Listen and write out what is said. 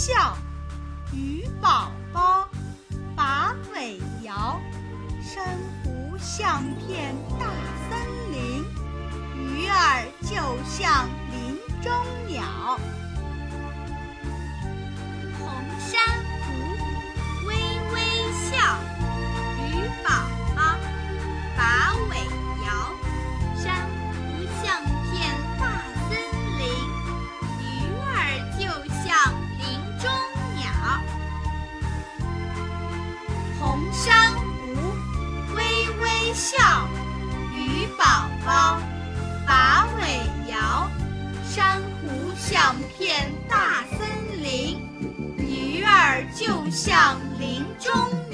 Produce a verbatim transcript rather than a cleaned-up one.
笑，鱼宝宝把尾摇，珊瑚像片大森林，鱼儿就像林中鸟。 红珊瑚微微笑，鱼宝宝把尾摇，珊瑚像片大森林，鱼儿就像林中鸟。 红珊瑚微微笑，鱼宝宝把尾摇，珊瑚像片大森林，鱼儿就像林中